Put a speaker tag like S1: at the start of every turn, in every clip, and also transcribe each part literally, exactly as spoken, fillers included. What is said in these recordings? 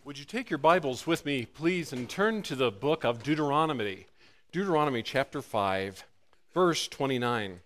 S1: Would you take your Bibles with me, please, and turn to the book of Deuteronomy, Deuteronomy chapter five, verse twenty-nine.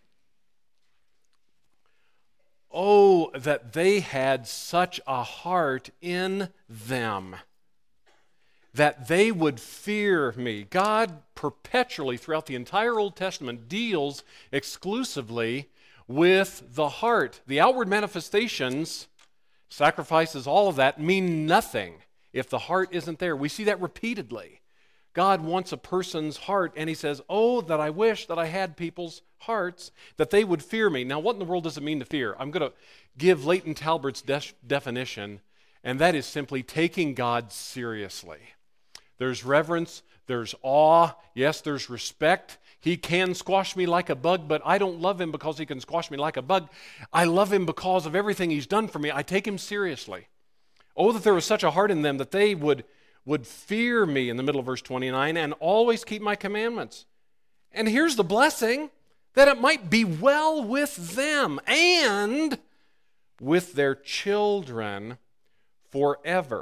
S1: Oh, that they had such a heart in them, that they would fear me. God perpetually, throughout the entire Old Testament, deals exclusively with the heart. The outward manifestations, sacrifices, all of that, mean nothing if the heart isn't there. We see that repeatedly. God wants a person's heart, and he says, oh, that I wish that I had people's hearts, that they would fear me. Now, what in the world does it mean to fear? I'm going to give Leighton Talbert's de- definition, and that is simply taking God seriously. There's reverence, there's awe, yes, there's respect. He can squash me like a bug, but I don't love him because he can squash me like a bug. I love him because of everything he's done for me. I take him seriously. Oh, that there was such a heart in them that they would, would fear me, in the middle of verse twenty-nine, and always keep my commandments. And here's the blessing, that it might be well with them and with their children forever.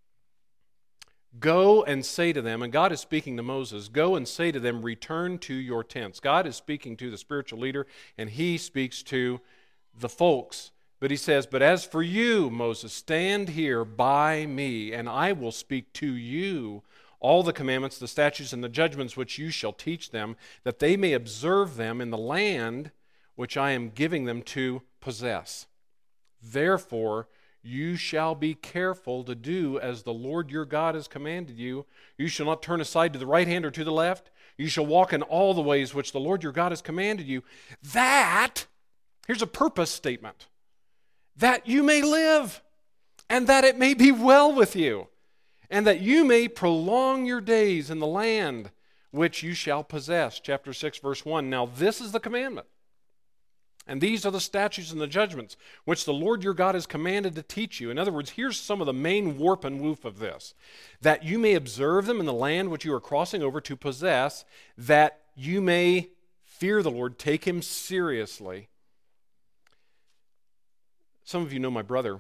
S1: Go and say to them, and God is speaking to Moses, go and say to them, return to your tents. God is speaking to the spiritual leader, and he speaks to the folks. But he says, but as for you, Moses, stand here by me, and I will speak to you all the commandments, the statutes, and the judgments which you shall teach them, that they may observe them in the land which I am giving them to possess. Therefore, you shall be careful to do as the Lord your God has commanded you. You shall not turn aside to the right hand or to the left. You shall walk in all the ways which the Lord your God has commanded you. That, here's a purpose statement, that you may live, and that it may be well with you, and that you may prolong your days in the land which you shall possess. Chapter six, verse one. Now this is the commandment, and these are the statutes and the judgments which the Lord your God has commanded to teach you. In other words, here's some of the main warp and woof of this. That you may observe them in the land which you are crossing over to possess, that you may fear the Lord, take him seriously. Some of you know my brother,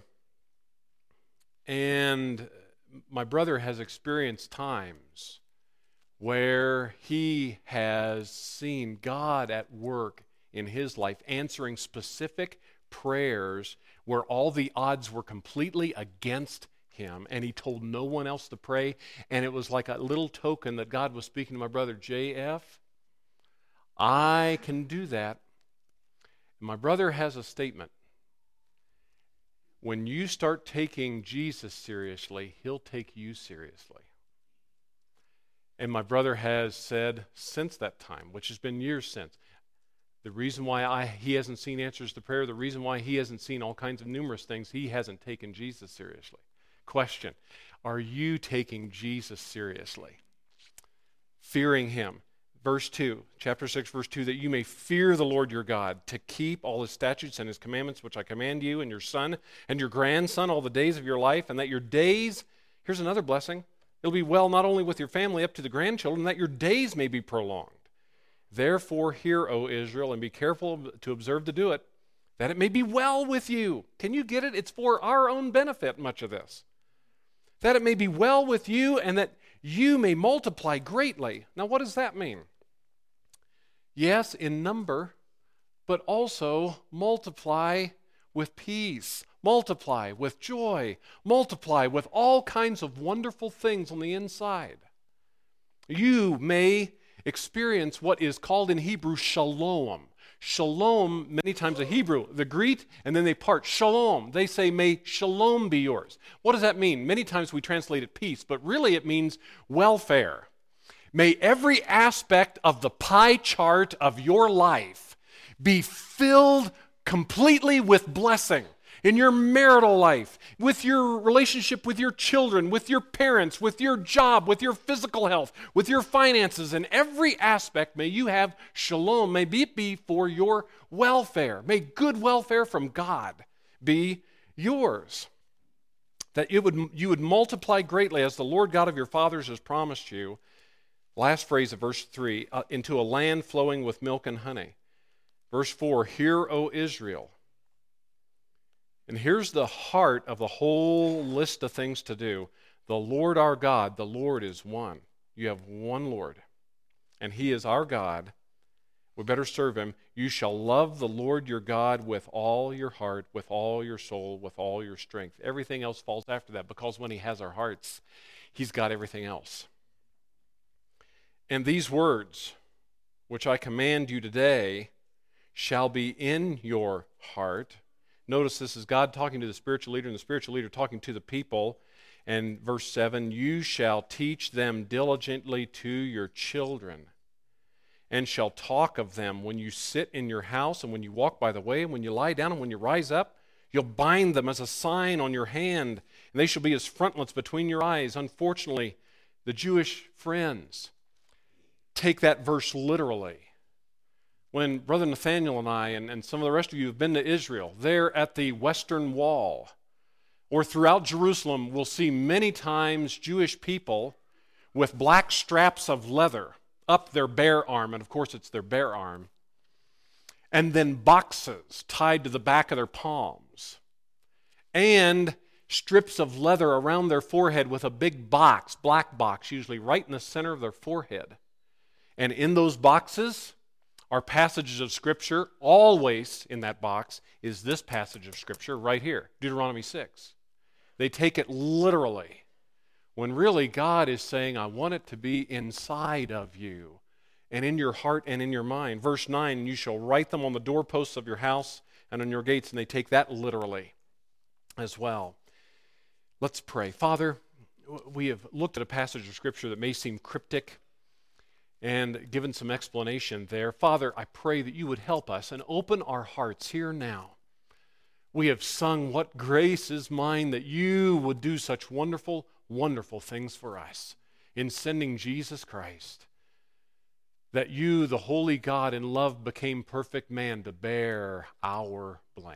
S1: and my brother has experienced times where he has seen God at work in his life, answering specific prayers where all the odds were completely against him, and he told no one else to pray, and it was like a little token that God was speaking to my brother, J F, I can do that. And my brother has a statement. When you start taking Jesus seriously, he'll take you seriously. And my brother has said since that time, which has been years since, the reason why I, he hasn't seen answers to prayer, the reason why he hasn't seen all kinds of numerous things, he hasn't taken Jesus seriously. Question, are you taking Jesus seriously? Fearing him. Verse two, chapter six, verse two, that you may fear the Lord your God, to keep all his statutes and his commandments, which I command you and your son and your grandson all the days of your life, and that your days, here's another blessing, it'll be well not only with your family up to the grandchildren, that your days may be prolonged. Therefore hear, O Israel, and be careful to observe to do it, that it may be well with you. Can you get it? It's for our own benefit, much of this. That it may be well with you, and that you may multiply greatly. Now what does that mean? Yes, in number, but also multiply with peace, multiply with joy, multiply with all kinds of wonderful things on the inside. You may experience what is called in Hebrew shalom. Shalom, many times a Hebrew, the greet, and then they part, shalom. They say, may shalom be yours. What does that mean? Many times we translate it peace, but really it means welfare. May every aspect of the pie chart of your life be filled completely with blessing. In your marital life, with your relationship with your children, with your parents, with your job, with your physical health, with your finances, in every aspect, may you have shalom. May it be for your welfare. May good welfare from God be yours. That you would, you would multiply greatly as the Lord God of your fathers has promised you. Last phrase of verse three, uh, into a land flowing with milk and honey. Verse four, hear, O Israel. And here's the heart of the whole list of things to do. The Lord our God, the Lord is one. You have one Lord, and He is our God. We better serve Him. You shall love the Lord your God with all your heart, with all your soul, with all your strength. Everything else falls after that, because when He has our hearts, He's got everything else. And these words, which I command you today, shall be in your heart. Notice this is God talking to the spiritual leader, and the spiritual leader talking to the people. And verse seven, you shall teach them diligently to your children, and shall talk of them when you sit in your house, and when you walk by the way, and when you lie down, and when you rise up. You'll bind them as a sign on your hand, and they shall be as frontlets between your eyes. Unfortunately, the Jewish friends take that verse literally. When Brother Nathaniel and I, and, and some of the rest of you have been to Israel, there at the Western Wall, or throughout Jerusalem, we'll see many times Jewish people with black straps of leather up their bare arm, and of course it's their bare arm, and then boxes tied to the back of their palms, and strips of leather around their forehead with a big box, black box, usually right in the center of their forehead. And in those boxes are passages of Scripture. Always in that box is this passage of Scripture right here, Deuteronomy six. They take it literally, when really God is saying, I want it to be inside of you and in your heart and in your mind. Verse nine, you shall write them on the doorposts of your house and on your gates, and they take that literally as well. Let's pray. Father, we have looked at a passage of Scripture that may seem cryptic and given some explanation there. Father, I pray that you would help us and open our hearts here now. We have sung, what grace is mine that you would do such wonderful, wonderful things for us in sending Jesus Christ. That you, the holy God in love, became perfect man to bear our blame.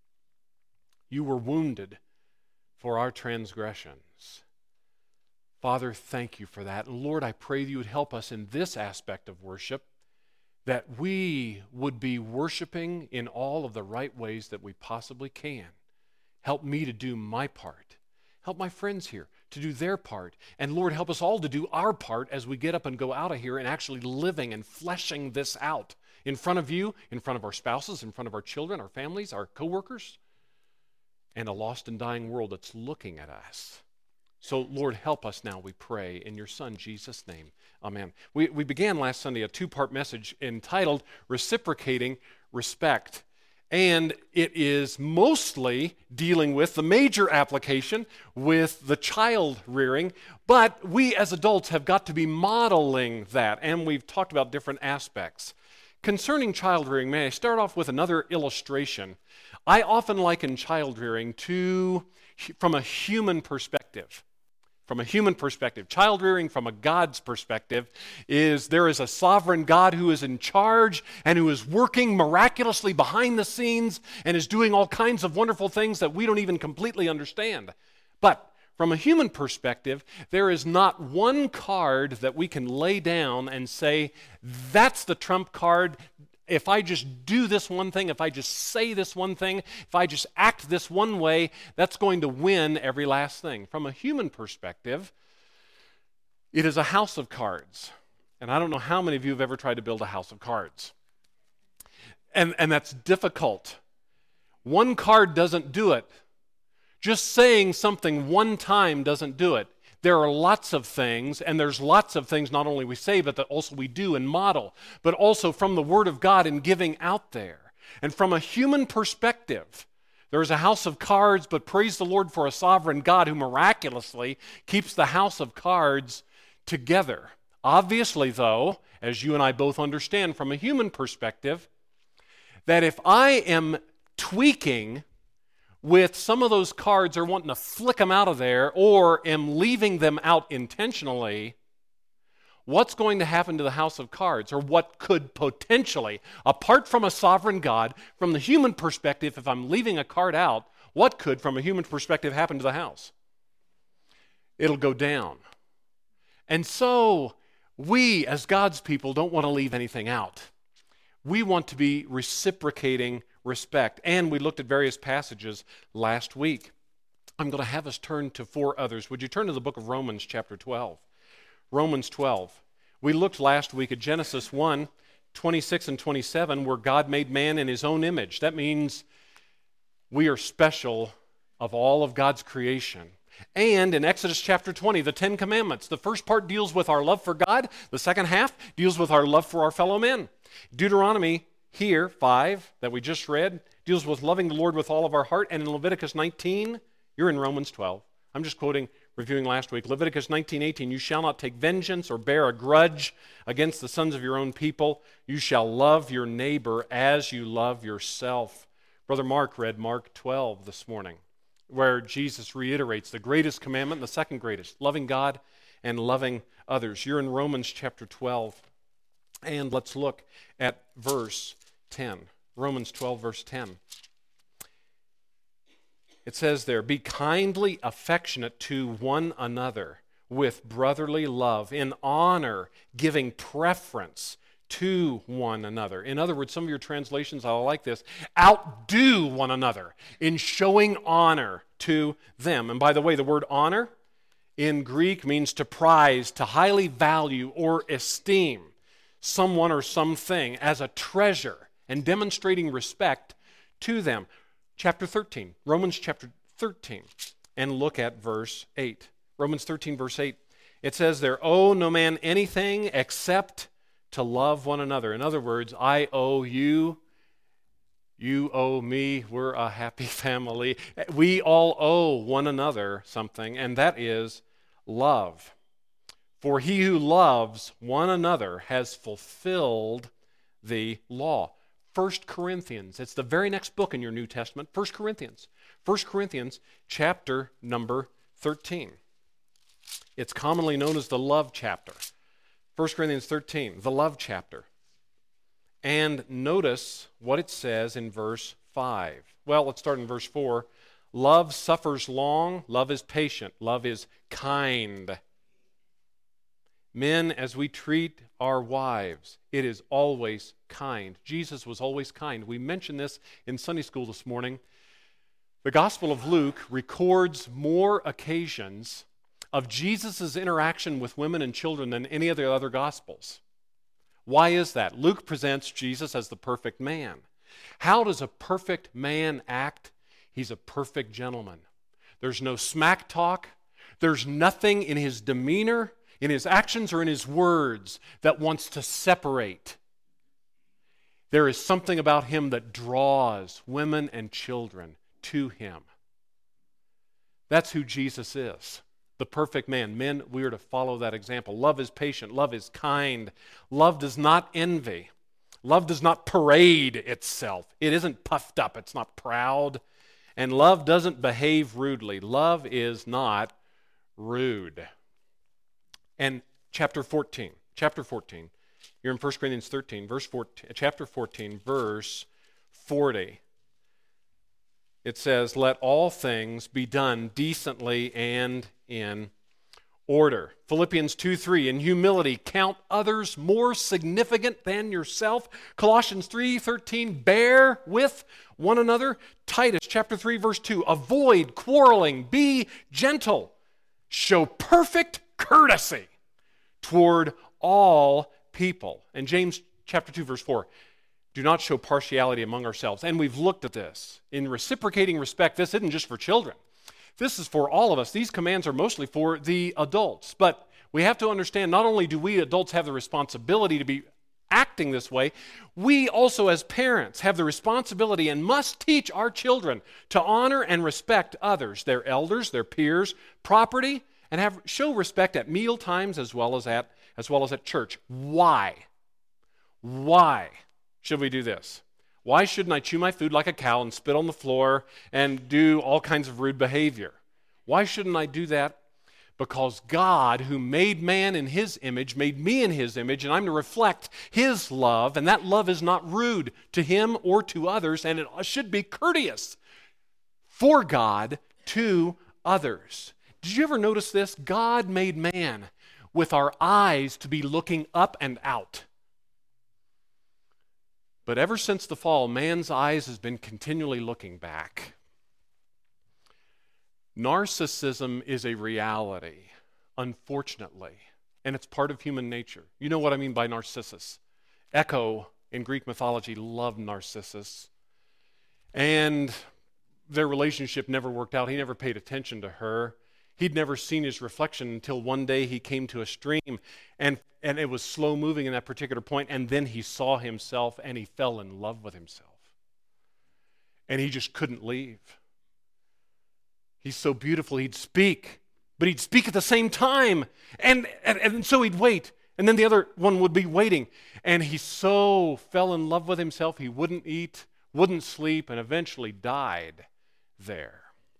S1: You were wounded for our transgressions. Father, thank you for that. And Lord, I pray that you would help us in this aspect of worship, that we would be worshiping in all of the right ways that we possibly can. Help me to do my part. Help my friends here to do their part. And Lord, help us all to do our part as we get up and go out of here and actually living and fleshing this out in front of you, in front of our spouses, in front of our children, our families, our coworkers, and a lost and dying world that's looking at us. So, Lord, help us now, we pray, in your Son, Jesus' name. Amen. We, we began last Sunday a two-part message entitled Reciprocating Respect. And it is mostly dealing with the major application with the child rearing, but we as adults have got to be modeling that, and we've talked about different aspects. Concerning child rearing, may I start off with another illustration? I often liken child rearing to, from a human perspective. From a human perspective, child rearing from a God's perspective is there is a sovereign God who is in charge and who is working miraculously behind the scenes and is doing all kinds of wonderful things that we don't even completely understand. But from a human perspective, there is not one card that we can lay down and say, that's the trump card. If I just do this one thing, if I just say this one thing, if I just act this one way, that's going to win every last thing. From a human perspective, it is a house of cards. And I don't know how many of you have ever tried to build a house of cards. And, and that's difficult. One card doesn't do it. Just saying something one time doesn't do it. There are lots of things, and there's lots of things not only we say, but that also we do and model, but also from the Word of God in giving out there. And from a human perspective, there is a house of cards, but praise the Lord for a sovereign God who miraculously keeps the house of cards together. Obviously, though, as you and I both understand from a human perspective, that if I am tweaking with some of those cards or wanting to flick them out of there or am leaving them out intentionally, what's going to happen to the house of cards? Or what could potentially, apart from a sovereign God, from the human perspective, if I'm leaving a card out, what could, from a human perspective, happen to the house? It'll go down. And so, we as God's people don't want to leave anything out. We want to be reciprocating respect. And we looked at various passages last week. I'm going to have us turn to four others. Would you turn to the book of Romans chapter twelve? Romans twelve. We looked last week at Genesis one, twenty-six and twenty-seven, where God made man in his own image. That means we are special of all of God's creation. And in Exodus chapter twenty, the Ten Commandments, the first part deals with our love for God. The second half deals with our love for our fellow men. Deuteronomy here, five, that we just read, deals with loving the Lord with all of our heart. And in Leviticus nineteen, you're in Romans twelve. I'm just quoting, reviewing last week. Leviticus nineteen, eighteen, you shall not take vengeance or bear a grudge against the sons of your own people. You shall love your neighbor as you love yourself. Brother Mark read Mark twelve this morning, where Jesus reiterates the greatest commandment and the second greatest, loving God and loving others. You're in Romans chapter twelve. And let's look at verse ten. Romans twelve, verse ten. It says there, be kindly affectionate to one another with brotherly love, in honor, giving preference to one another. In other words, some of your translations, I like this, outdo one another in showing honor to them. And by the way, the word honor in Greek means to prize, to highly value or esteem someone or something as a treasure and demonstrating respect to them. Chapter thirteen, Romans chapter thirteen, and look at verse eight. Romans thirteen, verse eight. It says there, owe no man anything except to love one another. In other words, I owe you, you owe me, we're a happy family. We all owe one another something, and that is love. For he who loves one another has fulfilled the law. First Corinthians, it's the very next book in your New Testament, First Corinthians. First Corinthians chapter number thirteen. It's commonly known as the love chapter. First Corinthians thirteen, the love chapter. And notice what it says in verse five. Well, let's start in verse four. Love suffers long, love is patient, love is kind. Men, as we treat our wives, it is always kind. Jesus was always kind. We mentioned this in Sunday school this morning. The Gospel of Luke records more occasions of Jesus' interaction with women and children than any of the other Gospels. Why is that? Luke presents Jesus as the perfect man. How does a perfect man act? He's a perfect gentleman. There's no smack talk. There's nothing in his demeanor, in his actions, or in his words that wants to separate. There is something about him that draws women and children to him. That's who Jesus is, the perfect man. Men, we are to follow that example. Love is patient. Love is kind. Love does not envy. Love does not parade itself. It isn't puffed up. It's not proud. And love doesn't behave rudely. Love is not rude. And chapter fourteen, chapter fourteen, you're in First Corinthians thirteen, verse fourteen, chapter fourteen, verse forty. It says, let all things be done decently and in order. Philippians two three, in humility count others more significant than yourself. Colossians three thirteen, bear with one another. Titus chapter three, verse two, avoid quarreling, be gentle, show perfect courtesy toward all people. And James chapter two, verse four, do not show partiality among ourselves. And we've looked at this. In reciprocating respect, this isn't just for children. This is for all of us. These commands are mostly for the adults. But we have to understand, not only do we adults have the responsibility to be acting this way, we also as parents have the responsibility and must teach our children to honor and respect others, their elders, their peers, property, and have show respect at meal times as well as at as well as at church. Why? Why should we do this? Why shouldn't I chew my food like a cow and spit on the floor and do all kinds of rude behavior? Why shouldn't I do that? Because God, who made man in his image, made me in his image, and I'm to reflect his love, and that love is not rude to him or to others, and it should be courteous for God to others. Did you ever notice this? God made man with our eyes to be looking up and out. But ever since the fall, man's eyes has been continually looking back. Narcissism is a reality, unfortunately, and it's part of human nature. You know what I mean by Narcissus. Echo in Greek mythology loved Narcissus, and their relationship never worked out. He never paid attention to her. He'd never seen his reflection until one day he came to a stream, and, and it was slow moving in that particular point, and then he saw himself and he fell in love with himself. And he just couldn't leave. He's so beautiful, he'd speak, but he'd speak at the same time. And, and, and so he'd wait, and then the other one would be waiting. And he so fell in love with himself, he wouldn't eat, wouldn't sleep, and eventually died there.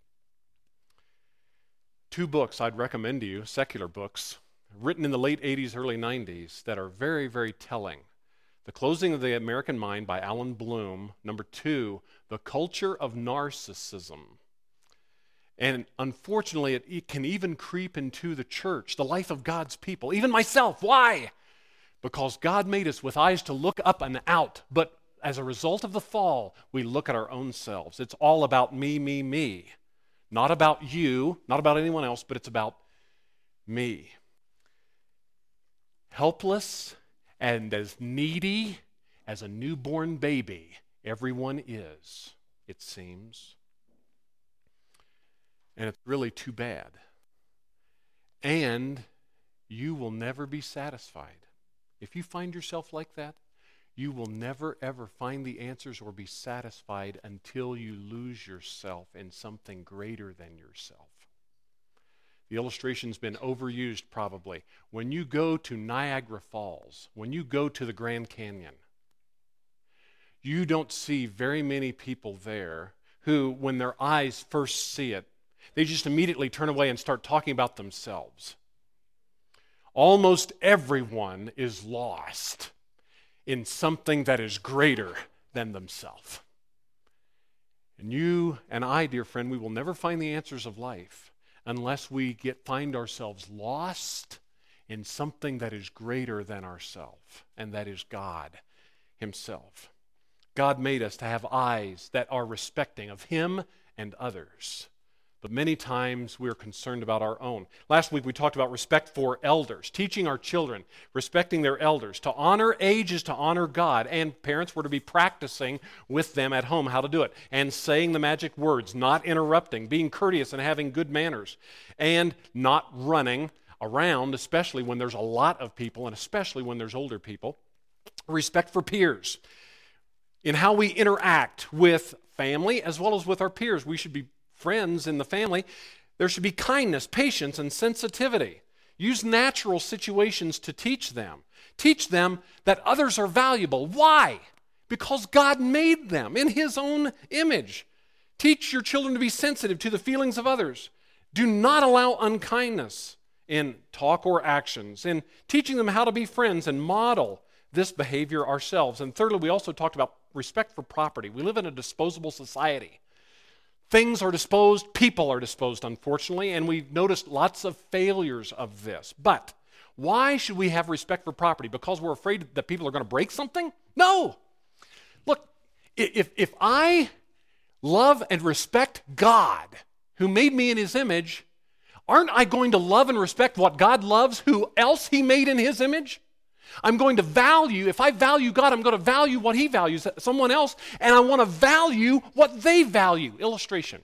S1: Two books I'd recommend to you, secular books, written in the late eighties, early nineties, that are very, very telling. The Closing of the American Mind by Alan Bloom. Number two, The Culture of Narcissism. And unfortunately, it, it can even creep into the church, the life of God's people, even myself. Why? Because God made us with eyes to look up and out, but as a result of the fall, we look at our own selves. It's all about me, me, me. Not about you, not about anyone else, but it's about me. Helpless and as needy as a newborn baby, everyone is, it seems. And it's really too bad. And you will never be satisfied. If you find yourself like that, you will never ever find the answers or be satisfied until you lose yourself in something greater than yourself. The illustration's been overused probably. When you go to Niagara Falls, when you go to the Grand Canyon, you don't see very many people there who, when their eyes first see it, they just immediately turn away and start talking about themselves. Almost everyone is lost in something that is greater than themselves. And you and I, dear friend, we will never find the answers of life unless we get find ourselves lost in something that is greater than ourselves, and that is God Himself. God made us to have eyes that are respecting of Him and others. But many times we're concerned about our own. Last week we talked about respect for elders, teaching our children, respecting their elders. To honor age is to honor God, and parents were to be practicing with them at home how to do it, and saying the magic words, not interrupting, being courteous and having good manners, and not running around, especially when there's a lot of people, and especially when there's older people. Respect for peers. In how we interact with family as well as with our peers, we should be friends in the family. There should be kindness, patience, and sensitivity. Use natural situations to teach them. Teach them that others are valuable. Why? Because God made them in His own image. Teach your children to be sensitive to the feelings of others. Do not allow unkindness in talk or actions. In teaching them how to be friends and model this behavior ourselves. And thirdly, we also talked about respect for property. We live in a disposable society. Things are disposed, people are disposed, unfortunately, and we've noticed lots of failures of this. But why should we have respect for property? Because we're afraid that people are going to break something? No. Look, if, if I love and respect God, who made me in His image, aren't I going to love and respect what God loves, who else He made in His image? I'm going to value, if I value God, I'm going to value what He values, someone else, and I want to value what they value. Illustration.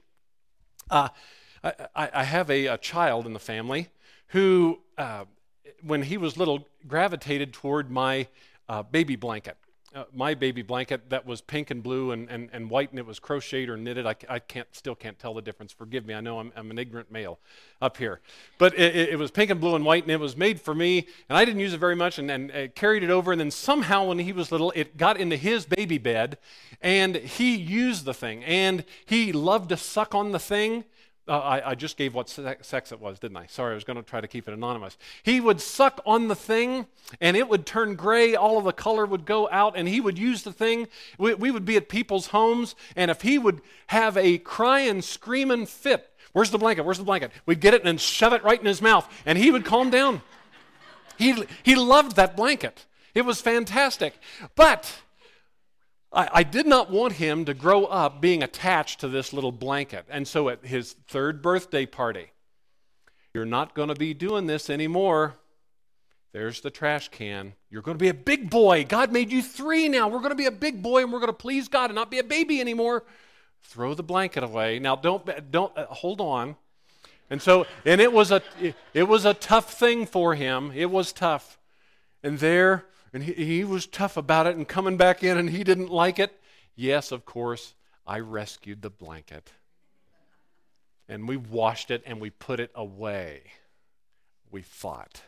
S1: Uh, I, I have a, a child in the family who, uh, when he was little, gravitated toward my uh, baby blanket. Uh, my baby blanket that was pink and blue and, and, and white, and it was crocheted or knitted. I, I can't still can't tell the difference. Forgive me. I know I'm, I'm an ignorant male up here. But it, it was pink and blue and white, and it was made for me, and I didn't use it very much, and, and uh, carried it over, and then somehow when he was little, it got into his baby bed, and he used the thing, and he loved to suck on the thing. Uh, I, I just gave what sex it was, didn't I? Sorry, I was going to try to keep it anonymous. He would suck on the thing, and it would turn gray. All of the color would go out, and he would use the thing. We, we would be at people's homes, and if he would have a crying, screaming fit, where's the blanket? Where's the blanket? We'd get it and then shove it right in his mouth, and he would calm down. He, he loved that blanket. It was fantastic. But I, I did not want him to grow up being attached to this little blanket. And so at his third birthday party, you're not going to be doing this anymore. There's the trash can. You're going to be a big boy. God made you three now. We're going to be a big boy and we're going to please God and not be a baby anymore. Throw the blanket away. Now don't don't uh, hold on. And so and it was a it, it was a tough thing for him. It was tough. And there and he, he was tough about it and coming back in and he didn't like it. Yes, of course, I rescued the blanket. And we washed it and we put it away. We fought.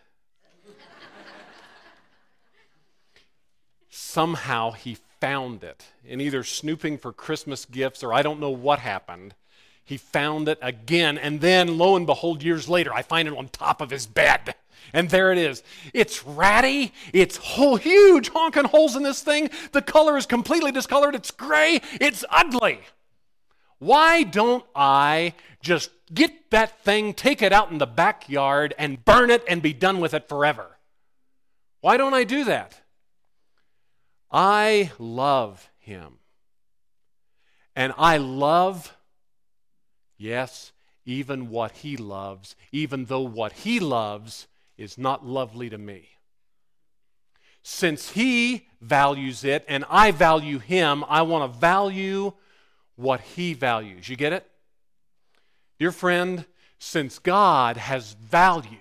S1: Somehow he found it. In either snooping for Christmas gifts or I don't know what happened, he found it again. And then, lo and behold, years later, I find it on top of his bed. And there it is. It's ratty. It's whole, huge honking holes in this thing. The color is completely discolored. It's gray. It's ugly. Why don't I just get that thing, take it out in the backyard, and burn it and be done with it forever? Why don't I do that? I love him. And I love, yes, even what he loves, even though what he loves is not lovely to me. Since he values it and I value him, I want to value what he values. You get it? Dear friend, since God has value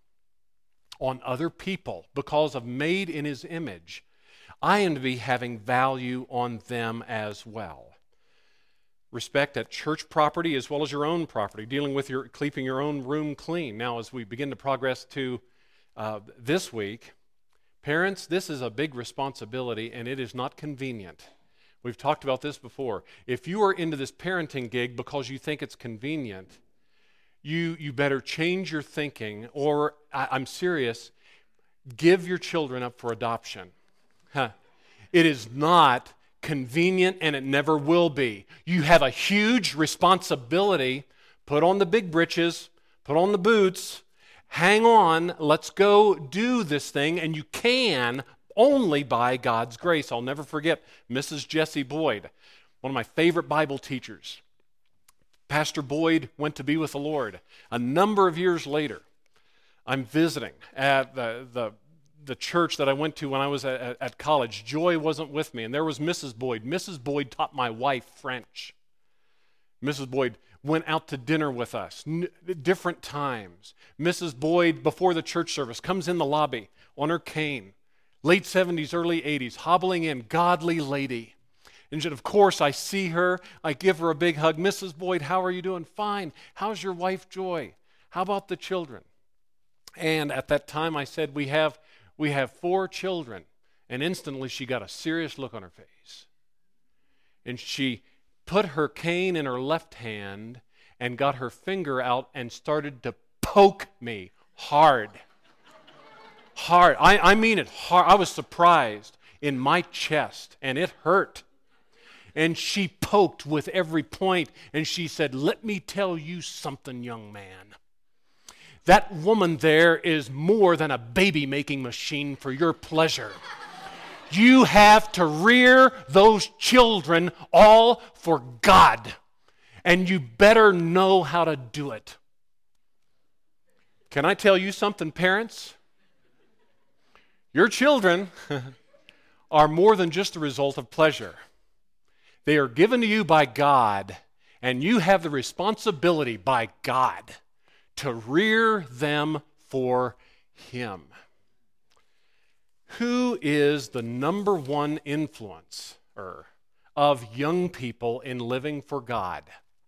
S1: on other people because of made in his image, I am to be having value on them as well. Respect at church property as well as your own property, dealing with your keeping your own room clean. Now, as we begin to progress to uh, this week, parents, this is a big responsibility and it is not convenient. We've talked about this before. If you are into this parenting gig because you think it's convenient, you, you better change your thinking, or I, I'm serious, give your children up for adoption. Huh. It is not convenient and it never will be. You have a huge responsibility. Put on the big britches, put on the boots, hang on, let's go do this thing, and you can only by God's grace. I'll never forget Missus Jessie Boyd, one of my favorite Bible teachers. Pastor Boyd went to be with the Lord. A number of years later, I'm visiting at the, the, the church that I went to when I was at, at college. Joy wasn't with me, and there was Missus Boyd. Missus Boyd taught my wife French. Missus Boyd went out to dinner with us, n- different times. Missus Boyd, before the church service, comes in the lobby on her cane, late seventies, early eighties, hobbling in, godly lady. And of course, I see her, I give her a big hug. Missus Boyd, how are you doing? Fine. How's your wife, Joy? How about the children? And at that time, I said, we have, we have four children. And instantly, she got a serious look on her face. And she put her cane in her left hand and got her finger out and started to poke me hard. Hard. I, I mean it hard. I was surprised in my chest, and it hurt. And she poked with every point, and she said, "Let me tell you something, young man. That woman there is more than a baby-making machine for your pleasure. You have to rear those children all for God, and you better know how to do it." Can I tell you something, parents? Your children are more than just the result of pleasure. They are given to you by God, and you have the responsibility by God to rear them for Him. Who is the number one influencer of young people in living for God?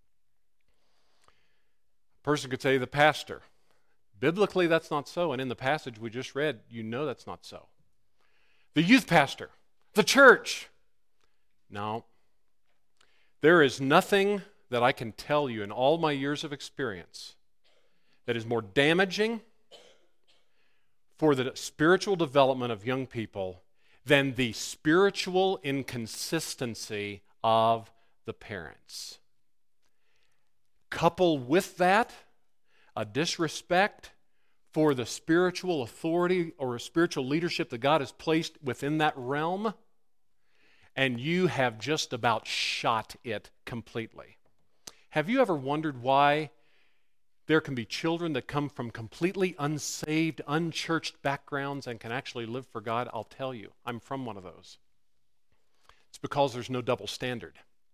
S1: A person could say the pastor. Biblically, that's not so, and in the passage we just read, you know that's not so. The youth pastor, the church. No. There is nothing that I can tell you in all my years of experience that is more damaging for the spiritual development of young people than the spiritual inconsistency of the parents. Couple with that a disrespect for the spiritual authority or spiritual leadership that God has placed within that realm, and you have just about shot it completely. Have you ever wondered why there can be children that come from completely unsaved, unchurched backgrounds and can actually live for God? I'll tell you, I'm from one of those. It's because there's no double standard.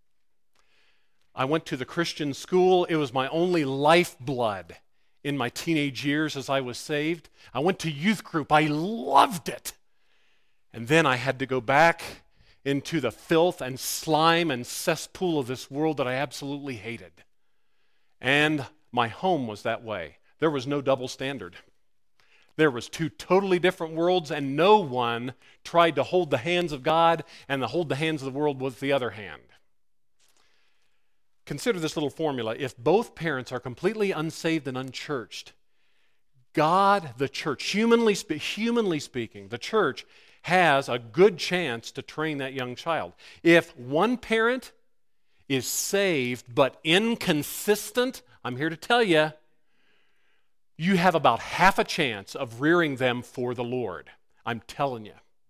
S1: I went to the Christian school. It was my only lifeblood in my teenage years as I was saved. I went to youth group. I loved it. And then I had to go back into the filth and slime and cesspool of this world that I absolutely hated. And my home was that way. There was no double standard. There was two totally different worlds, and no one tried to hold the hands of God and to hold the hands of the world with the other hand. Consider this little formula. If both parents are completely unsaved and unchurched, God, the church, humanly, spe- humanly speaking, the church has a good chance to train that young child. If one parent is saved but inconsistent, I'm here to tell you, you have about half a chance of rearing them for the Lord. I'm telling you.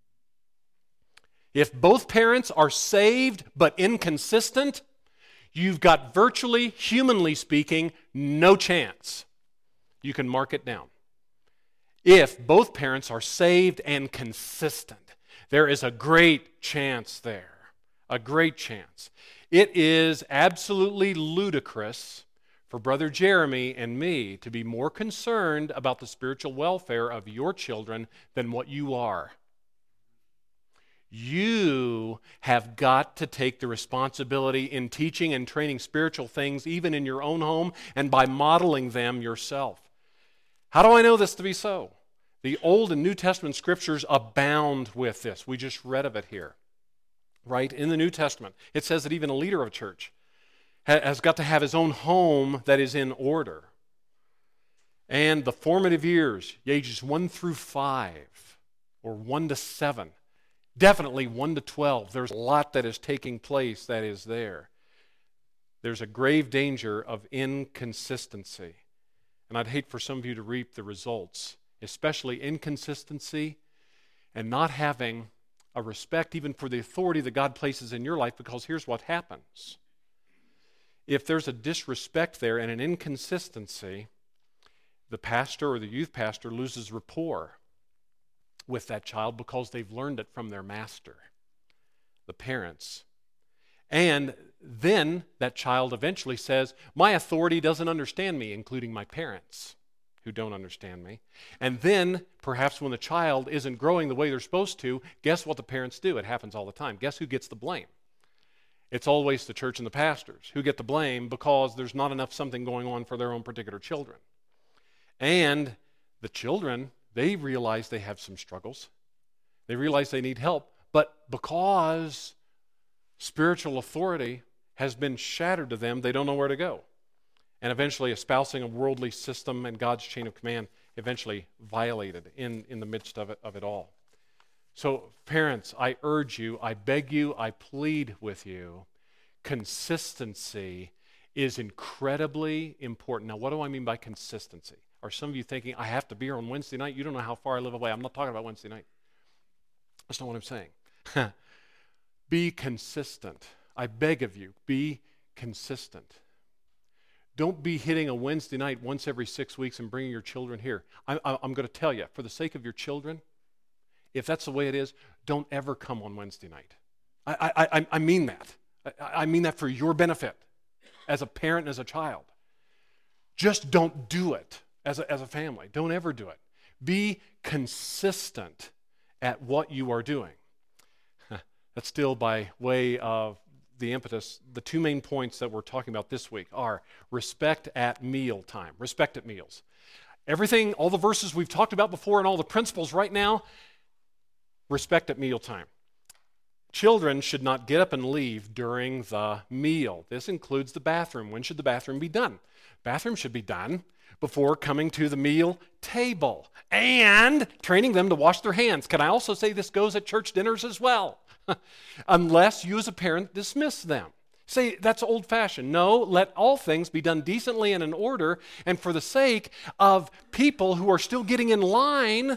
S1: If both parents are saved but inconsistent, you've got virtually, humanly speaking, no chance. You can mark it down. If both parents are saved and consistent, there is a great chance there. A great chance. It is absolutely ludicrous for Brother Jeremy and me to be more concerned about the spiritual welfare of your children than what you are. You have got to take the responsibility in teaching and training spiritual things even in your own home and by modeling them yourself. How do I know this to be so? The Old and New Testament scriptures abound with this. We just read of it here. Right? In the New Testament, it says that even a leader of a church has got to have his own home that is in order. And the formative years, ages one through five, or one to seven, definitely one to twelve, there's a lot that is taking place that is there. There's a grave danger of inconsistency. And I'd hate for some of you to reap the results, especially inconsistency and not having a respect even for the authority that God places in your life, because here's what happens. If there's a disrespect there and an inconsistency, the pastor or the youth pastor loses rapport with that child because they've learned it from their master, the parents. And then that child eventually says, my authority doesn't understand me, including my parents who don't understand me. And then perhaps when the child isn't growing the way they're supposed to, guess what the parents do? It happens all the time. Guess who gets the blame? It's always the church and the pastors who get the blame because there's not enough something going on for their own particular children. And the children, they realize they have some struggles. They realize they need help. But because spiritual authority has been shattered to them, they don't know where to go. And eventually espousing a worldly system and God's chain of command eventually violated in, in the midst of it, of it all. So parents, I urge you, I beg you, I plead with you, consistency is incredibly important. Now, what do I mean by consistency? Are some of you thinking, I have to be here on Wednesday night? You don't know how far I live away. I'm not talking about Wednesday night. That's not what I'm saying. Be consistent. I beg of you, be consistent. Don't be hitting a Wednesday night once every six weeks and bringing your children here. I, I, I'm going to tell you, for the sake of your children, if that's the way it is, don't ever come on Wednesday night. I, I, I, I mean that. I, I mean that for your benefit as a parent and as a child. Just don't do it as a, as a family. Don't ever do it. Be consistent at what you are doing. That's still by way of the impetus. The two main points that we're talking about this week are respect at meal time. Respect at meals. Everything, all the verses we've talked about before and all the principles right now, respect at meal time. Children should not get up and leave during the meal. This includes the bathroom. When should the bathroom be done? Bathroom should be done before coming to the meal table and training them to wash their hands. Can I also say this goes at church dinners as well? Unless you as a parent dismiss them. Say, that's old-fashioned. No, let all things be done decently and in order, and for the sake of people who are still getting in line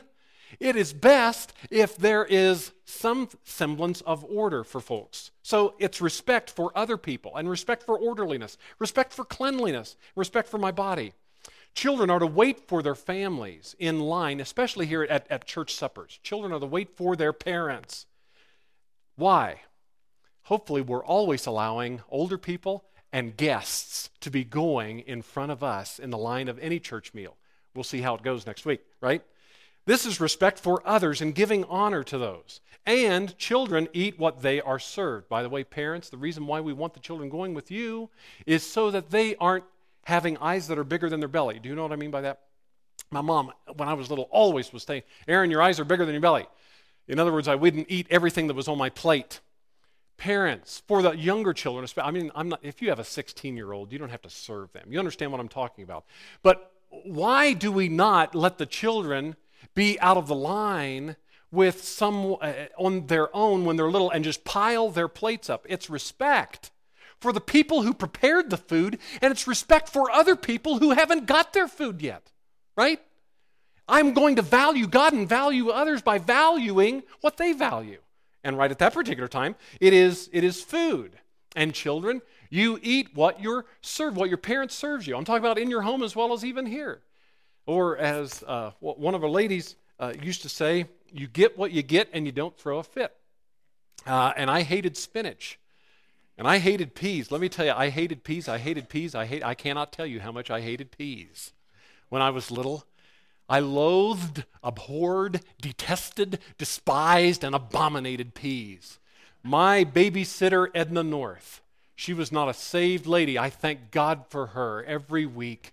S1: It is best if there is some semblance of order for folks. So it's respect for other people and respect for orderliness, respect for cleanliness, respect for my body. Children are to wait for their families in line, especially here at, at church suppers. Children are to wait for their parents. Why? Hopefully we're always allowing older people and guests to be going in front of us in the line of any church meal. We'll see how it goes next week, right? This is respect for others and giving honor to those. And children eat what they are served. By the way, parents, the reason why we want the children going with you is so that they aren't having eyes that are bigger than their belly. Do you know what I mean by that? My mom, when I was little, always was saying, Aaron, your eyes are bigger than your belly. In other words, I wouldn't eat everything that was on my plate. Parents, for the younger children, I mean, I'm not, if you have a sixteen-year-old, you don't have to serve them. You understand what I'm talking about. But why do we not let the children be out of the line with some uh, on their own when they're little and just pile their plates up? It's respect for the people who prepared the food, and it's respect for other people who haven't got their food yet, right? I'm going to value God and value others by valuing what they value. And right at that particular time, it is, it is food. And children, you eat what you're served, what your parents serves you. I'm talking about in your home as well as even here. Or as uh, one of our ladies uh, used to say, you get what you get and you don't throw a fit. Uh, and I hated spinach. And I hated peas. Let me tell you, I hated peas. I hated peas. I hate. I cannot tell you how much I hated peas when I was little. I loathed, abhorred, detested, despised, and abominated peas. My babysitter, Edna North, she was not a saved lady. I thank God for her every week.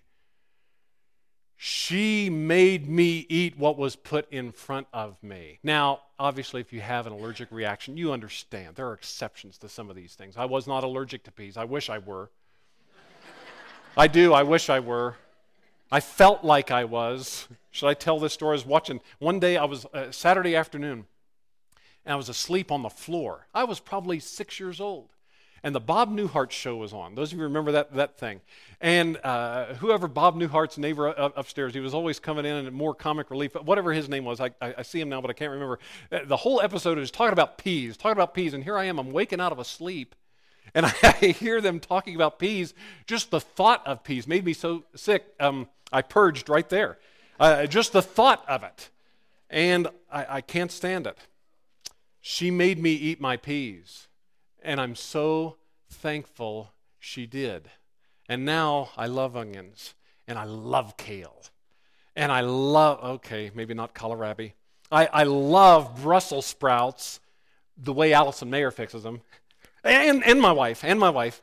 S1: She made me eat what was put in front of me. Now, obviously, if you have an allergic reaction, you understand. There are exceptions to some of these things. I was not allergic to peas. I wish I were. I do. I wish I were. I felt like I was. Should I tell this story? I was watching. One day, I was uh, Saturday afternoon, and I was asleep on the floor. I was probably six years old. And the Bob Newhart show was on. Those of you remember that that thing. And uh, whoever Bob Newhart's neighbor up, upstairs, he was always coming in and more comic relief. Whatever his name was, I, I, I see him now, but I can't remember. The whole episode is talking about peas, talking about peas. And here I am, I'm waking out of a sleep. And I hear them talking about peas. Just the thought of peas made me so sick. Um, I purged right there. Uh, just the thought of it. And I, I can't stand it. She made me eat my peas. And I'm so thankful she did. And now I love onions. And I love kale. And I love, okay, maybe not kohlrabi. I, I love Brussels sprouts the way Allison Mayer fixes them. And, and my wife, and my wife.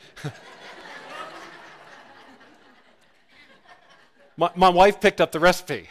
S1: my, my wife picked up the recipe.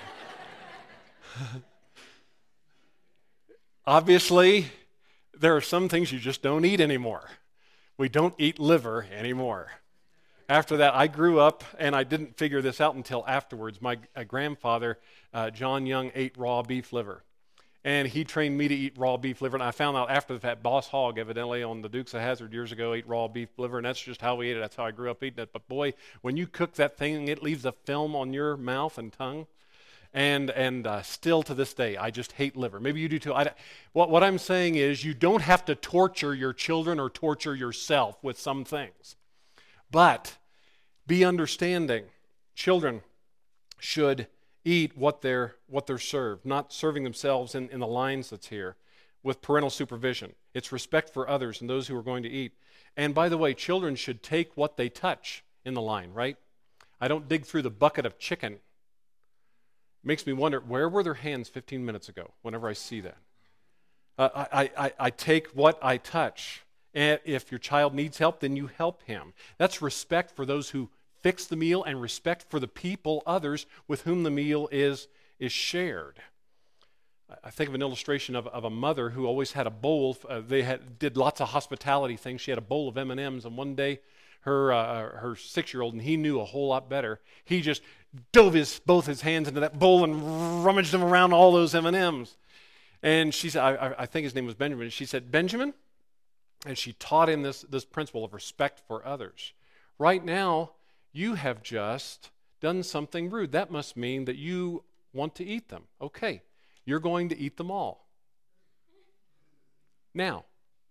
S1: Obviously, there are some things you just don't eat anymore. We don't eat liver anymore. After that, I grew up, and I didn't figure this out until afterwards. My uh, grandfather, uh, John Young, ate raw beef liver. And he trained me to eat raw beef liver. And I found out after the fact, Boss Hogg, evidently, on the Dukes of Hazzard years ago, ate raw beef liver. And that's just how we ate it. That's how I grew up eating it. But boy, when you cook that thing, it leaves a film on your mouth and tongue. And and uh, still to this day, I just hate liver. Maybe you do too. I, what, what I'm saying is you don't have to torture your children or torture yourself with some things. But be understanding. Children should eat what they're, what they're served, not serving themselves in, in the lines that's here with parental supervision. It's respect for others and those who are going to eat. And by the way, children should take what they touch in the line, right? I don't dig through the bucket of chicken. Makes me wonder, where were their hands fifteen minutes ago whenever I see that? Uh, I, I, I take what I touch. And if your child needs help, then you help him. That's respect for those who fix the meal and respect for the people, others, with whom the meal is, is shared. I think of an illustration of, of a mother who always had a bowl. Uh, they had, did lots of hospitality things. She had a bowl of M and M's, and one day her uh, her six-year-old, and he knew a whole lot better, he just dove his both his hands into that bowl and rummaged them around all those M and M's. And she said, I, I think his name was Benjamin. And she said, Benjamin, and she taught him this, this principle of respect for others. Right now, you have just done something rude. That must mean that you want to eat them. Okay, you're going to eat them all. Now,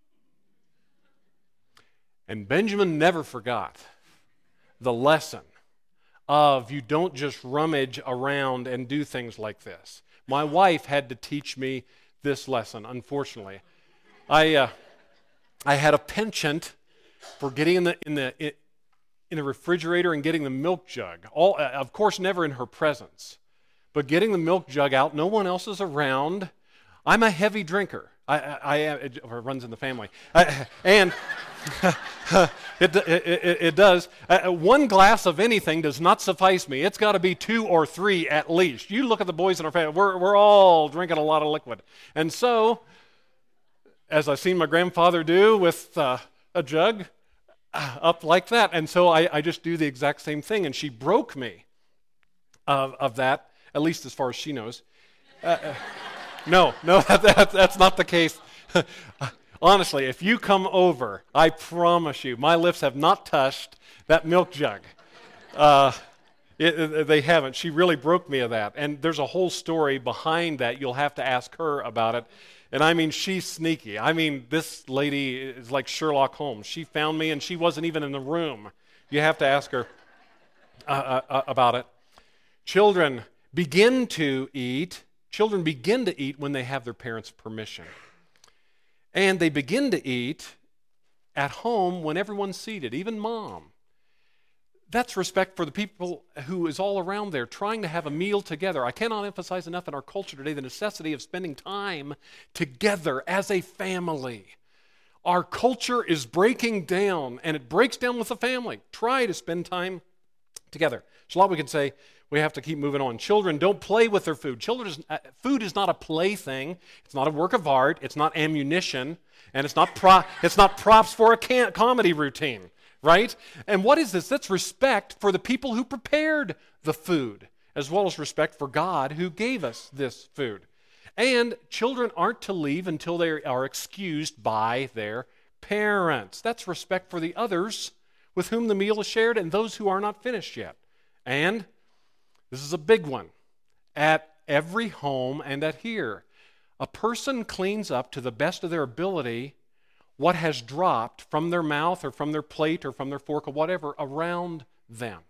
S1: and Benjamin never forgot the lesson of you don't just rummage around and do things like this. My wife had to teach me this lesson, unfortunately. I uh, I had a penchant for getting in the in the in the refrigerator and getting the milk jug. All uh, of course, never in her presence, but getting the milk jug out. No one else is around. I'm a heavy drinker. I, I, I it runs in the family, I, and it, it, it it does. Uh, one glass of anything does not suffice me. It's got to be two or three at least. You look at the boys in our family; we're we're all drinking a lot of liquid, and so, as I've seen my grandfather do with uh, a jug uh, up like that, and so I, I just do the exact same thing. And she broke me of of that, at least as far as she knows. Uh, No, no, that, that, that's not the case. Honestly, if you come over, I promise you, my lips have not touched that milk jug. Uh, it, it, they haven't. She really broke me of that. And there's a whole story behind that. You'll have to ask her about it. And I mean, she's sneaky. I mean, this lady is like Sherlock Holmes. She found me and she wasn't even in the room. You have to ask her uh, uh, about it. Children begin to eat. Children begin to eat when they have their parents' permission. And they begin to eat at home when everyone's seated, even mom. That's respect for the people who is all around there trying to have a meal together. I cannot emphasize enough in our culture today the necessity of spending time together as a family. Our culture is breaking down, and it breaks down with the family. Try to spend time together. There's a lot we can say. We have to keep moving on. Children don't play with their food. Children, is, uh, food is not a plaything. It's not a work of art. It's not ammunition, and it's not pro- it's not props for a can- comedy routine, right? And what is this? That's respect for the people who prepared the food, as well as respect for God who gave us this food. And children aren't to leave until they are excused by their parents. That's respect for the others with whom the meal is shared and those who are not finished yet. And this is a big one. At every home and at here, a person cleans up to the best of their ability what has dropped from their mouth or from their plate or from their fork or whatever around them.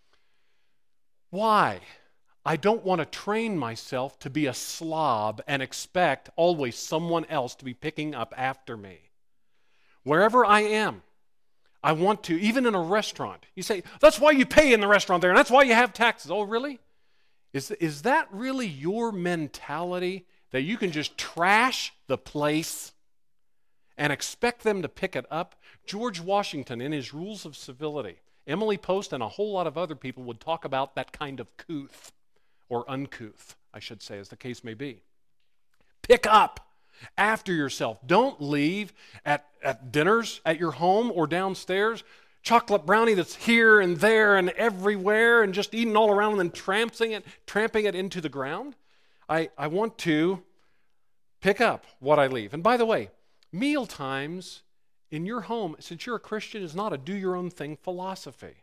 S1: Why? I don't want to train myself to be a slob and expect always someone else to be picking up after me. Wherever I am, I want to, even in a restaurant. You say, that's why you pay in the restaurant there, and that's why you have taxes. Oh, really? Is, is that really your mentality, that you can just trash the place and expect them to pick it up? George Washington, in his Rules of Civility, Emily Post and a whole lot of other people would talk about that kind of couth, or uncouth, I should say, as the case may be. Pick up after yourself. Don't leave at, at dinners at your home or downstairs. Chocolate brownie that's here and there and everywhere and just eating all around and then tramping it, tramping it into the ground. I, I want to pick up what I leave. And by the way, meal times in your home, since you're a Christian, is not a do-your-own-thing philosophy.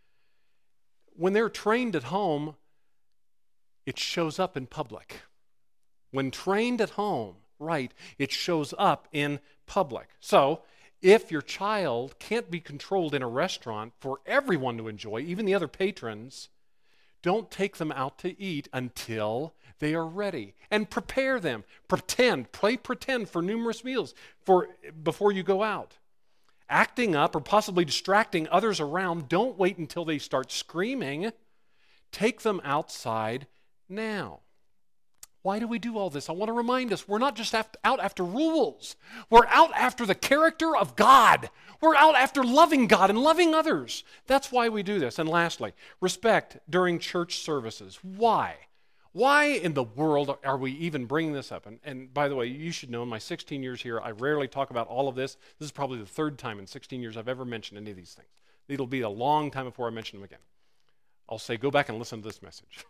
S1: When they're trained at home, it shows up in public. When trained at home, right, it shows up in public. So, if your child can't be controlled in a restaurant for everyone to enjoy, even the other patrons, don't take them out to eat until they are ready. And prepare them. Pretend, play pretend for numerous meals for before you go out. Acting up or possibly distracting others around, don't wait until they start screaming. Take them outside now. Why do we do all this? I want to remind us, we're not just out after rules. We're out after the character of God. We're out after loving God and loving others. That's why we do this. And lastly, respect during church services. Why? Why in the world are we even bringing this up? And, and by the way, you should know in my sixteen years here, I rarely talk about all of this. This is probably the third time in sixteen years I've ever mentioned any of these things. It'll be a long time before I mention them again. I'll say, go back and listen to this message.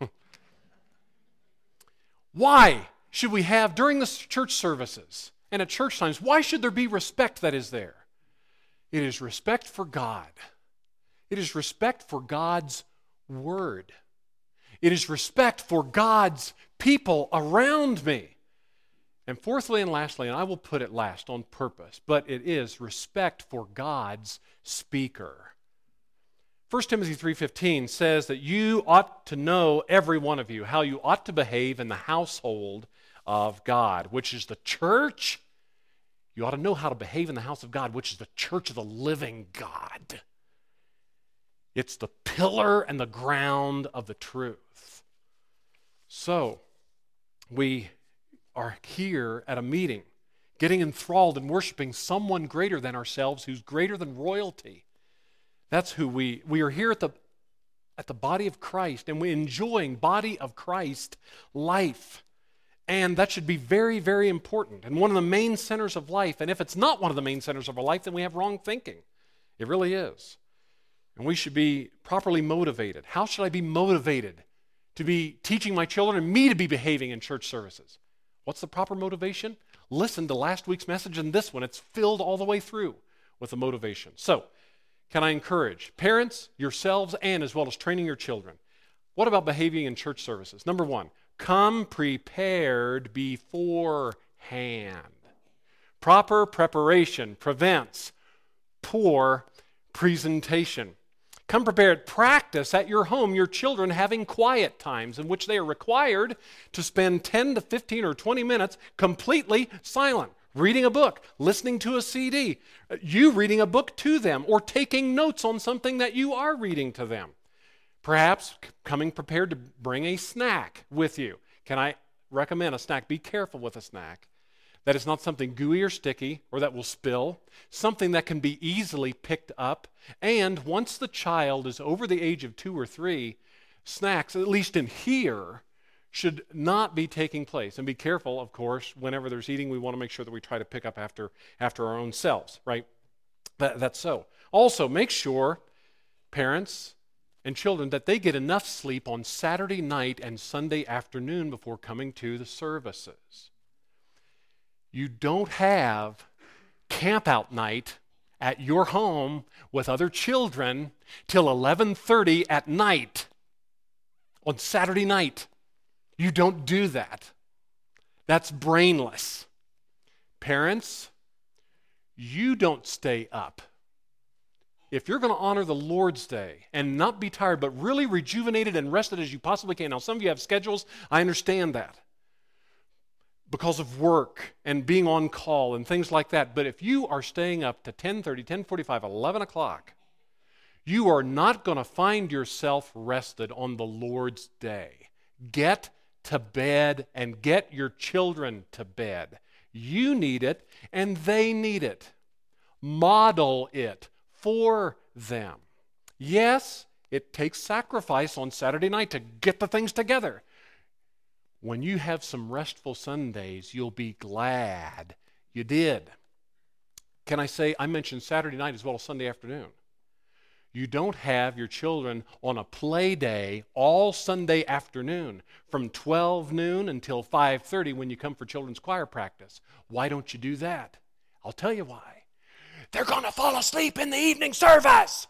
S1: Why should we have, during the church services and at church times, why should there be respect that is there? It is respect for God. It is respect for God's word. It is respect for God's people around me. And fourthly and lastly, and I will put it last on purpose, but it is respect for God's speaker. First Timothy three fifteen says that you ought to know, every one of you, how you ought to behave in the household of God, which is the church. You ought to know how to behave in the house of God, which is the church of the living God. It's the pillar and the ground of the truth. So, we are here at a meeting, getting enthralled and worshiping someone greater than ourselves, who's greater than royalty. That's who we, we are here at the, at the body of Christ, and we're enjoying body of Christ life. And that should be very, very important, and one of the main centers of life. And if it's not one of the main centers of our life, then we have wrong thinking. It really is. And we should be properly motivated. How should I be motivated to be teaching my children and me to be behaving in church services? What's the proper motivation? Listen to last week's message and this one. It's filled all the way through with the motivation. So, can I encourage parents, yourselves, and as well as training your children? What about behaving in church services? Number one, come prepared beforehand. Proper preparation prevents poor presentation. Come prepared. Practice at your home your children having quiet times in which they are required to spend ten to fifteen or twenty minutes completely silent, reading a book, listening to a C D, you reading a book to them, or taking notes on something that you are reading to them. Perhaps coming prepared to bring a snack with you. Can I recommend a snack? Be careful with a snack. That is not something gooey or sticky or that will spill. Something that can be easily picked up. And once the child is over the age of two or three, snacks, at least in here, should not be taking place. And be careful, of course, whenever there's eating, we want to make sure that we try to pick up after, after our own selves, right? That, that's so. Also, make sure, parents and children, that they get enough sleep on Saturday night and Sunday afternoon before coming to the services. You don't have camp out night at your home with other children till eleven thirty at night on Saturday night. You don't do that. That's brainless. Parents, you don't stay up. If you're going to honor the Lord's Day and not be tired, but really rejuvenated and rested as you possibly can. Now, some of you have schedules. I understand that because of work and being on call and things like that. But if you are staying up to ten thirty, ten forty-five, eleven o'clock, you are not going to find yourself rested on the Lord's Day. Get to bed and get your children to bed. You need it and they need it. Model it for them. Yes, it takes sacrifice on Saturday night to get the things together. When you have some restful Sundays, you'll be glad you did. Can I say, I mentioned Saturday night as well as Sunday afternoon. You don't have your children on a play day all Sunday afternoon from twelve noon until five thirty when you come for children's choir practice. Why don't you do that? I'll tell you why. They're going to fall asleep in the evening service.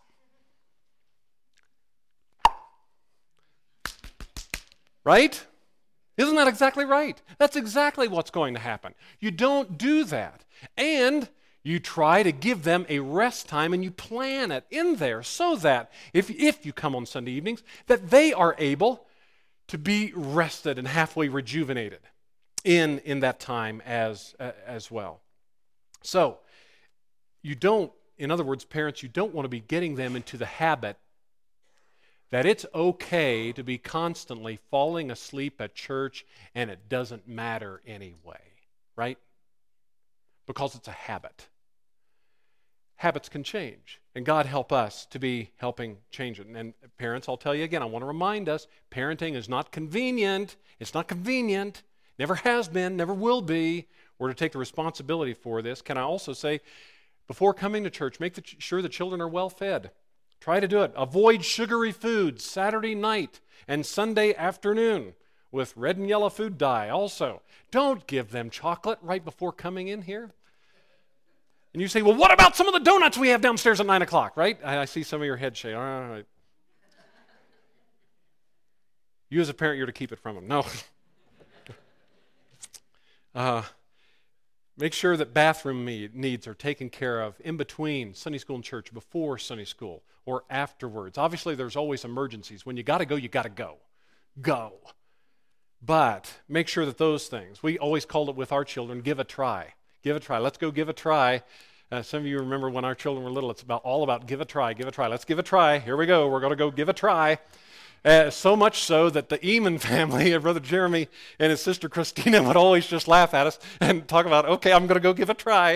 S1: Right? Isn't that exactly right? That's exactly what's going to happen. You don't do that. And you try to give them a rest time and you plan it in there so that if, if you come on Sunday evenings, that they are able to be rested and halfway rejuvenated in, in that time as, uh, as well. So, you don't, in other words, parents, you don't want to be getting them into the habit that it's okay to be constantly falling asleep at church and it doesn't matter anyway, right? Because it's a habit. Habits can change, and God help us to be helping change it. And parents, I'll tell you again, I want to remind us, parenting is not convenient. It's not convenient. Never has been, never will be. We're to take the responsibility for this. Can I also say, before coming to church, make the ch- sure the children are well fed. Try to do it. Avoid sugary foods Saturday night and Sunday afternoon with red and yellow food dye also. Don't give them chocolate right before coming in here. And you say, well, what about some of the donuts we have downstairs at nine o'clock, right? I, I see some of your head shake. All right. You as a parent, you're to keep it from them. No. uh, make sure that bathroom needs are taken care of in between Sunday school and church, before Sunday school, or afterwards. Obviously, there's always emergencies. When you got to go, you got to go. Go. But make sure that those things, we always called it with our children, give a try. Give a try. Let's go give a try. Uh, some of you remember when our children were little, it's about all about give a try, give a try. Let's give a try. Here we go. We're going to go give a try. Uh, so much so that the Eamon family, Brother Jeremy and his sister Christina, would always just laugh at us and talk about, okay, I'm going to go give a try.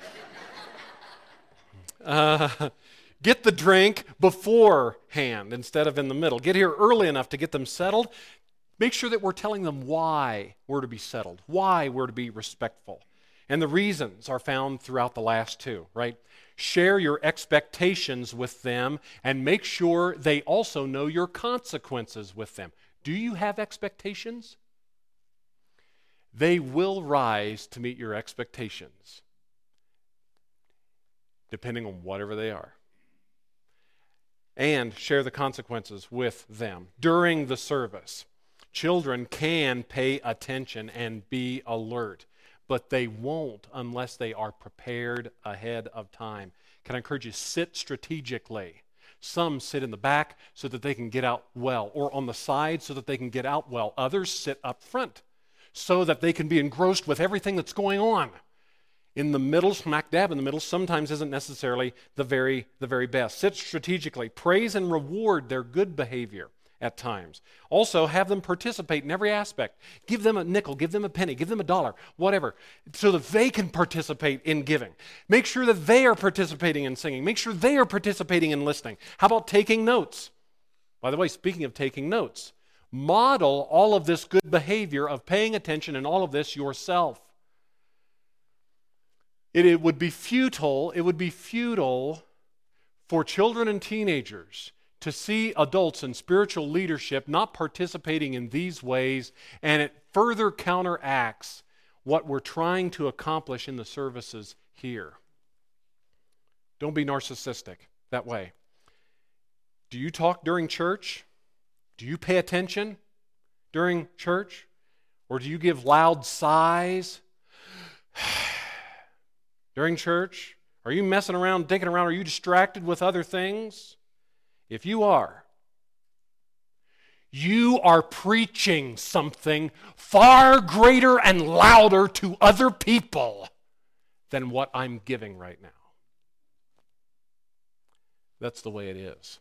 S1: uh, get the drink beforehand instead of in the middle. Get here early enough to get them settled. Make sure that we're telling them why we're to be settled, why we're to be respectful. And the reasons are found throughout the last two, right? Share your expectations with them and make sure they also know your consequences with them. Do you have expectations? They will rise to meet your expectations, depending on whatever they are. And share the consequences with them during the service. Children can pay attention and be alert, but they won't unless they are prepared ahead of time. Can I encourage you, sit strategically. Some sit in the back so that they can get out well, or on the side so that they can get out well. Others sit up front so that they can be engrossed with everything that's going on. In the middle, smack dab in the middle, sometimes isn't necessarily the very, the very best. Sit strategically. Praise and reward their good behavior at times. Also, have them participate in every aspect. Give them a nickel, give them a penny, give them a dollar, whatever, so that they can participate in giving. Make sure that they are participating in singing. Make sure they are participating in listening. How about taking notes? By the way, speaking of taking notes, model all of this good behavior of paying attention and all of this yourself. It, it would be futile, it would be futile for children and teenagers to see adults in spiritual leadership not participating in these ways, and it further counteracts what we're trying to accomplish in the services here. Don't be narcissistic that way. Do you talk during church? Do you pay attention during church? Or do you give loud sighs during church? Are you messing around, dinking around? Are you distracted with other things? If you are, you are preaching something far greater and louder to other people than what I'm giving right now. That's the way it is.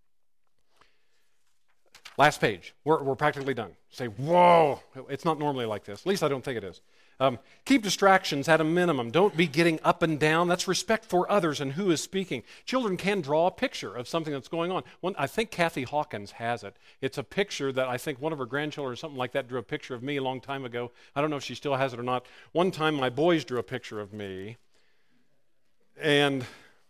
S1: Last page. We're, we're practically done. Say, whoa, it's not normally like this. At least I don't think it is. Um, keep distractions at a minimum. Don't be getting up and down. That's respect for others and who is speaking. Children can draw a picture of something that's going on. One, I think Kathy Hawkins has it. It's a picture that I think one of her grandchildren or something like that drew a picture of me a long time ago. I don't know if she still has it or not. One time my boys drew a picture of me. And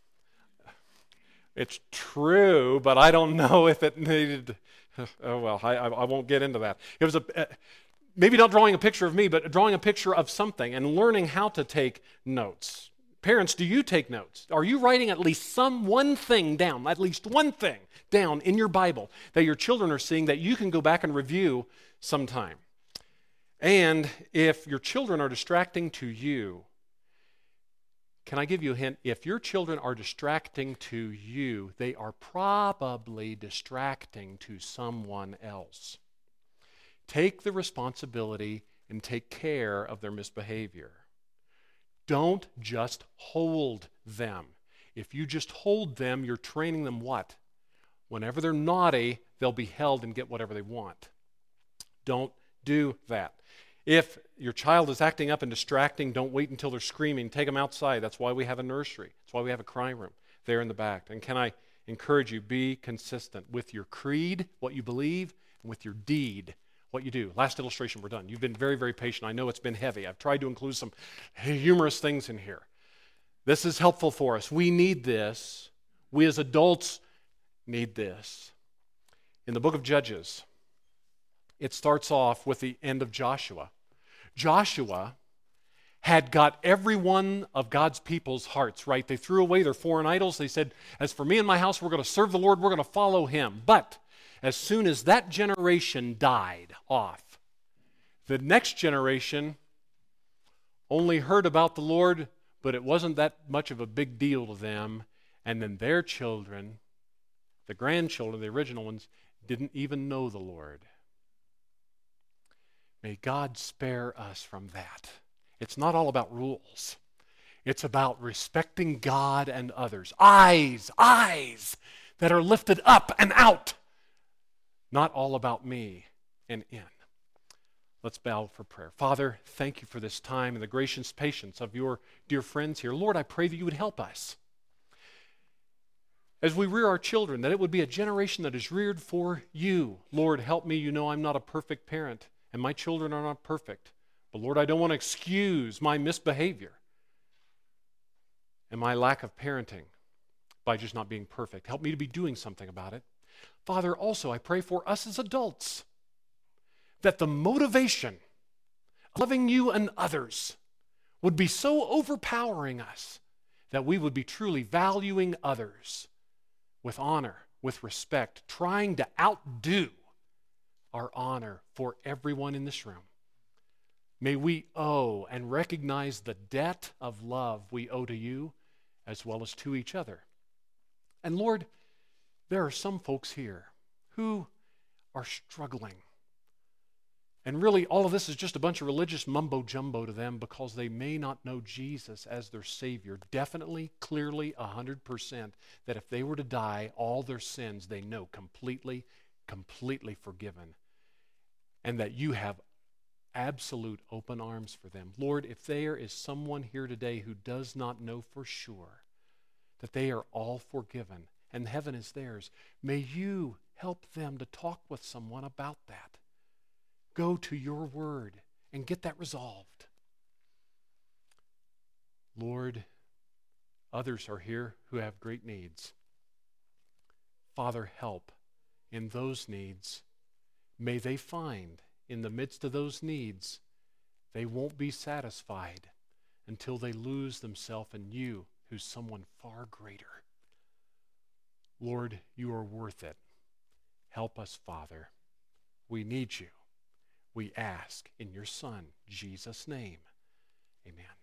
S1: it's true, but I don't know if it needed... Oh, well, I, I won't get into that. It was a... Uh, Maybe not drawing a picture of me, but drawing a picture of something and learning how to take notes. Parents, do you take notes? Are you writing at least some one thing down, at least one thing down in your Bible that your children are seeing that you can go back and review sometime? And if your children are distracting to you, can I give you a hint? If your children are distracting to you, they are probably distracting to someone else. Take the responsibility and take care of their misbehavior. Don't just hold them. If you just hold them, you're training them what? Whenever they're naughty, they'll be held and get whatever they want. Don't do that. If your child is acting up and distracting, don't wait until they're screaming. Take them outside. That's why we have a nursery. That's why we have a cry room there in the back. And can I encourage you, be consistent with your creed, what you believe, and with your deed, what you do. Last illustration, we're done. You've been very, very patient. I know it's been heavy. I've tried to include some humorous things in here. This is helpful for us. We need this. We as adults need this. In the book of Judges, it starts off with the end of Joshua. Joshua had got every one of God's people's hearts right. They threw away their foreign idols. They said, as for me and my house, we're going to serve the Lord. We're going to follow him. But As soon as that generation died off, the next generation only heard about the Lord, but it wasn't that much of a big deal to them. And then their children, the grandchildren, the original ones, didn't even know the Lord. May God spare us from that. It's not all about rules. It's about respecting God and others. Eyes, eyes that are lifted up and out. Not all about me and in. Let's bow for prayer. Father, thank you for this time and the gracious patience of your dear friends here. Lord, I pray that you would help us as we rear our children, that it would be a generation that is reared for you. Lord, help me. You know I'm not a perfect parent, and my children are not perfect. But Lord, I don't want to excuse my misbehavior and my lack of parenting by just not being perfect. Help me to be doing something about it. Father, also I pray for us as adults, that the motivation of loving you and others would be so overpowering us that we would be truly valuing others with honor, with respect, trying to outdo our honor for everyone in this room. May we owe and recognize the debt of love we owe to you as well as to each other. And Lord, there are some folks here who are struggling. And really, all of this is just a bunch of religious mumbo-jumbo to them because they may not know Jesus as their Savior. Definitely, clearly, one hundred percent that if they were to die, all their sins they know completely, completely forgiven. And that you have absolute open arms for them. Lord, if there is someone here today who does not know for sure that they are all forgiven and heaven is theirs, may you help them to talk with someone about that. Go to your word and get that resolved. Lord, others are here who have great needs. Father, help in those needs. May they find in the midst of those needs, they won't be satisfied until they lose themselves in you, who's someone far greater. Lord, you are worth it. Help us, Father. We need you. We ask in your Son, Jesus' name. Amen.